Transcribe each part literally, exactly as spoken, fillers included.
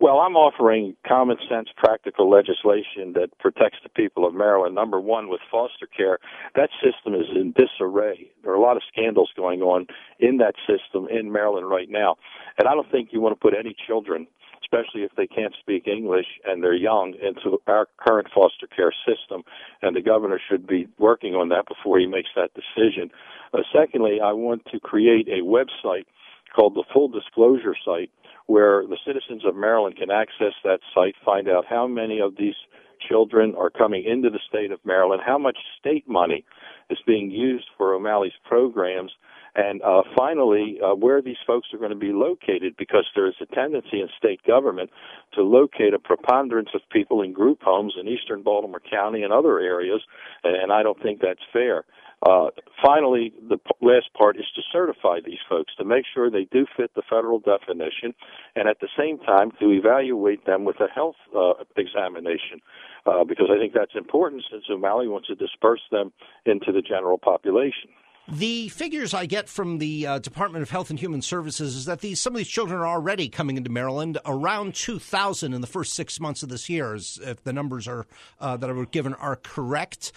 Well, I'm offering common sense, practical legislation that protects the people of Maryland. Number one, with foster care, that system is in disarray. There are a lot of scandals going on in that system in Maryland right now. And I don't think you want to put any children, especially if they can't speak English and they're young, into our current foster care system. And the governor should be working on that before he makes that decision. Uh, secondly, I want to create a website called the Full Disclosure Site, where the citizens of Maryland can access that site, find out how many of these children are coming into the state of Maryland, how much state money is being used for O'Malley's programs, and uh, finally, uh, where these folks are going to be located, because there is a tendency in state government to locate a preponderance of people in group homes in eastern Baltimore County and other areas, and I don't think that's fair. Uh, finally, the p- last part is to certify these folks, to make sure they do fit the federal definition, and at the same time to evaluate them with a health uh, examination, uh, because I think that's important since O'Malley wants to disperse them into the general population. The figures I get from the uh, Department of Health and Human Services is that these some of these children are already coming into Maryland, around two thousand in the first six months of this year, if the numbers are uh, that I were given are correct.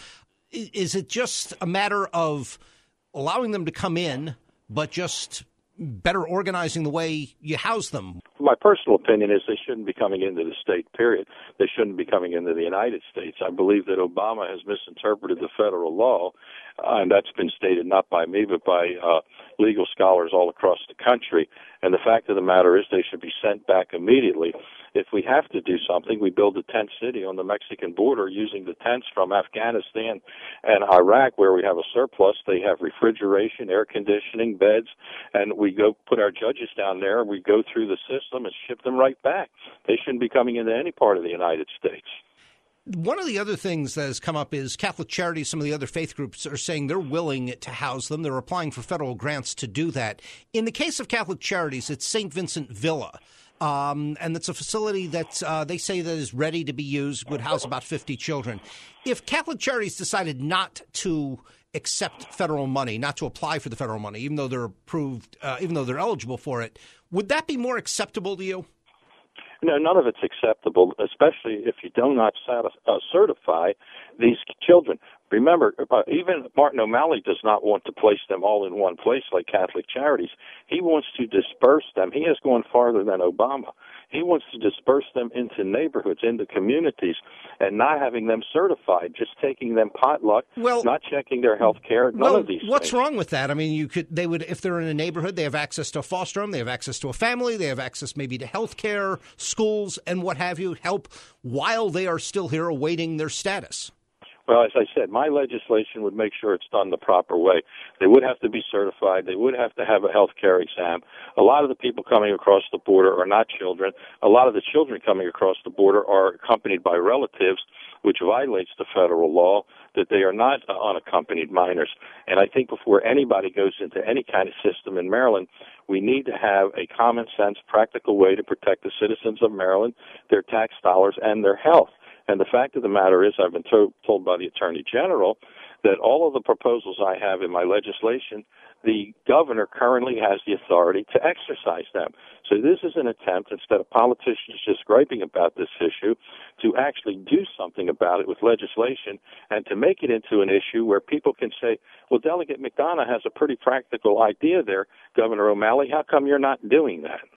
Is it just a matter of allowing them to come in, but just better organizing the way you house them? My personal opinion is they shouldn't be coming into the state, period. They shouldn't be coming into the United States. I believe that Obama has misinterpreted the federal law, uh, and that's been stated not by me, but by uh, legal scholars all across the country. And the fact of the matter is they should be sent back immediately. If we have to do something, we build a tent city on the Mexican border using the tents from Afghanistan and Iraq, where we have a surplus. They have refrigeration, air conditioning, beds, and we go put our judges down there, and we go through the system and ship them right back. They shouldn't be coming into any part of the United States. One of the other things that has come up is Catholic Charities, some of the other faith groups are saying they're willing to house them. They're applying for federal grants to do that. In the case of Catholic Charities, it's Saint Vincent Villa. Um, and it's a facility that uh, they say that is ready to be used, would house about fifty children. If Catholic Charities decided not to accept federal money, not to apply for the federal money, even though they're approved, uh, even though they're eligible for it, would that be more acceptable to you? No, none of it's acceptable, especially if you do not satis- uh, certify these children. Remember, uh, even Martin O'Malley does not want to place them all in one place like Catholic Charities. He wants to disperse them. He has gone farther than Obama. He wants to disperse them into neighborhoods, into communities, and not having them certified, just taking them potluck, well, not checking their health care, none well, of these what's things. wrong with that? I mean, you could, they would, if they're in a neighborhood, they have access to a foster home, they have access to a family, they have access maybe to health care, schools, and what have you, help while they are still here awaiting their status. Well, as I said, my legislation would make sure it's done the proper way. They would have to be certified. They would have to have a health care exam. A lot of the people coming across the border are not children. A lot of the children coming across the border are accompanied by relatives, which violates the federal law, that they are not uh, unaccompanied minors. And I think before anybody goes into any kind of system in Maryland, we need to have a common sense, practical way to protect the citizens of Maryland, their tax dollars, and their health. And the fact of the matter is, I've been to- told by the Attorney General that all of the proposals I have in my legislation, the governor currently has the authority to exercise them. So this is an attempt, instead of politicians just griping about this issue, to actually do something about it with legislation and to make it into an issue where people can say, well, Delegate McDonough has a pretty practical idea there, Governor O'Malley. How come you're not doing that?